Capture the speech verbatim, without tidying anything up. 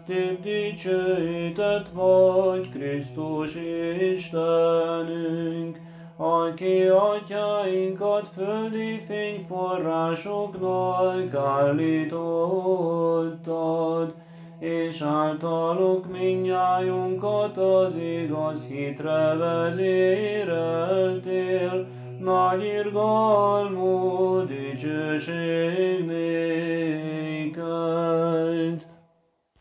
Tép dicsőített vagy, Krisztus Istenünk, aki atyáinkat földi fényforrásoknak állítottad, és általuk mindnyájunkat az igaz hitre vezérelted.